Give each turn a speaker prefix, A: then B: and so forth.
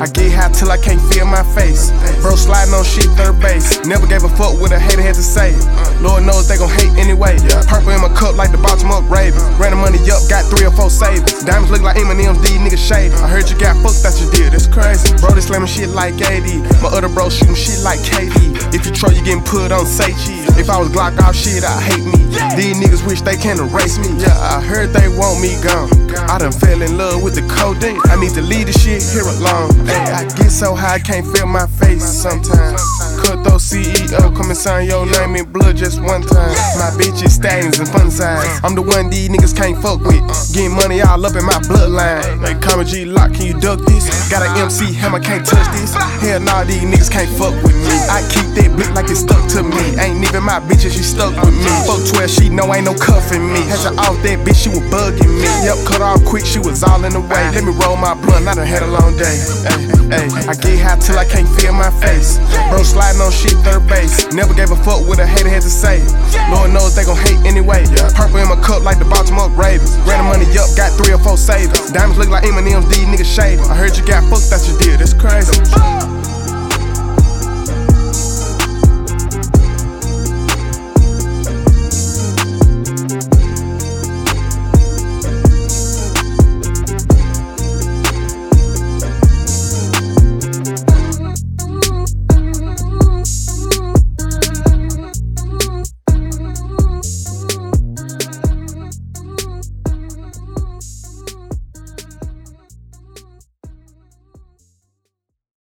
A: I get high till I can't feel my face. Bro sliding on shit, third base. Never gave a fuck what a hater had to say. Lord knows they gon' hate anyway. Purple in my cup like the Baltimore Ravens. Ran the money up, got 3 or 4 savings. Diamonds look like M&M's, these niggas shady. I heard you got fucked, that's your deal, that's crazy. Bro, they slamming shit like AD. My other bro shooting shit like KD. If you troll, you getting put on say cheese. If I was Glock off shit, I hate me. These niggas wish they can erase me. Yeah, I heard they want me gone. I done fell in love with the codeine. I need to leave the shit here alone. Ay, I get so high I can't feel my face sometimes. Cutthroat CEO, come and sign your name in blood just one time. My bitch is stallions and fun size. I'm the one these niggas can't fuck with. Getting money all up in my bloodline. Hey, Comma G Lock, can you duck this? Got an MC hammer, can't touch this. Hell nah, these niggas can't fuck with me. I keep that blick like it's stuck to me. Ain't even my bitch and she stuck with me. Fuck 12, she know ain't no cuffing me. Had her off that bitch, she was bugging me. Yep, cut off quick, she was all in the way. Let me roll my blunt, I done had a long day. Ay, I get high till I can't feel my face. Bro sliding on shit, third base. Never gave a fuck what a hater had to say. Lord knows they gon' hate anyway. Purple in my cup like the Baltimore Ravens. Ran the money up, got 3 or 4 savings. Diamonds look like M&M's, these niggas shady. I heard you got fucked, that's your deal, that's crazy.